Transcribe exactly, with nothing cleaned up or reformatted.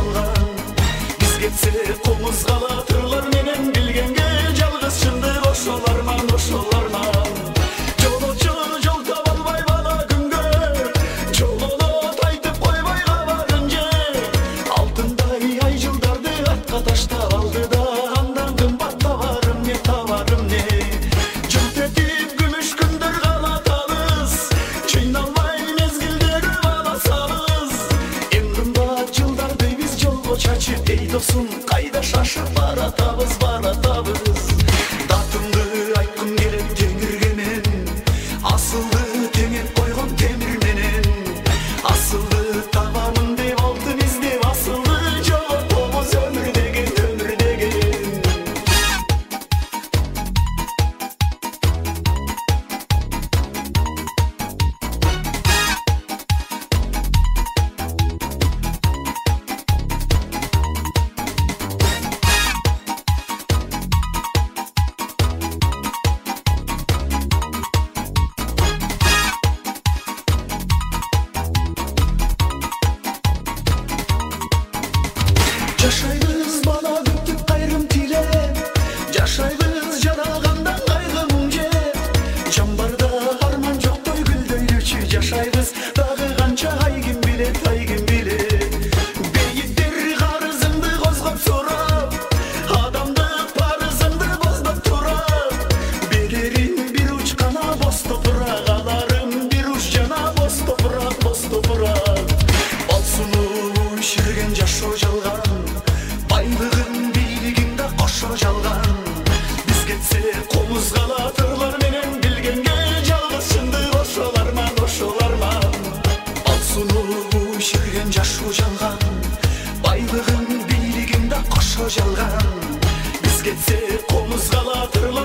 жалган. Биз кетсе комуз калатырлар менен билгенге жалгыз чынды ошоларман ошоларман. Жолочу жол таба албай бала күнгө жололот айтып койбой кабарын же. Алтындай ай жылдарды артка таштап алды да андан кымбат табарым не табарым не. Жылт этип күмүш күндөр калатабыз, чыйналбай мезгилдеги баласабыз. Эң кымбат жылдарды биз жолго чачып, эй досум кайда шашып баратабыз баратабыз. Датымды айткым келет теңирге мен, асылды теңеп койгон темир менен. Асылды табамын деп алтын издеп, асылды жоготобуз өмүр деген өмүр деген. Жашайбыз бала күтүп кайрым тилеп, жашайбыз жаралганда кайгы муң жеп. Жамбарда арман жоктой гүлдөйлүчү жашайбыз, дагы канча ай ким билет, ай ким билет. Бейиттер карызыңды козгоп сурап, адамдык парызыңды боздоп турап. Берерин бир уч гана боз топурак, аларым бир уч жана боз топурак, боз топурак. Болсуну ширген жашоо жалган, байлыгын бийлигин да кошо жалган. Биз кетсе комуз калатырлар менен билгенге жалгыз чынды ошоларман ошоларман. Болсуну ширген жашоо жалган, байлыгын бийлигин да кошо жалган. Биз кетсе комуз калатырлар